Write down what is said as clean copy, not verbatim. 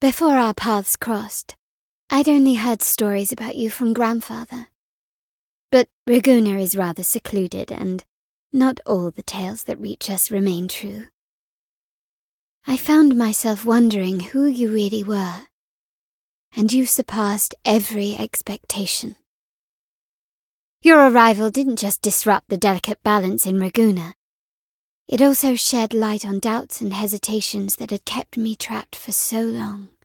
Before our paths crossed, I'd only heard stories about you from grandfather. But Raguna is rather secluded, and not all the tales that reach us remain true. I found myself wondering who you really were, and you surpassed every expectation. Your arrival didn't just disrupt the delicate balance in Raguna. It also shed light on doubts and hesitations that had kept me trapped for so long.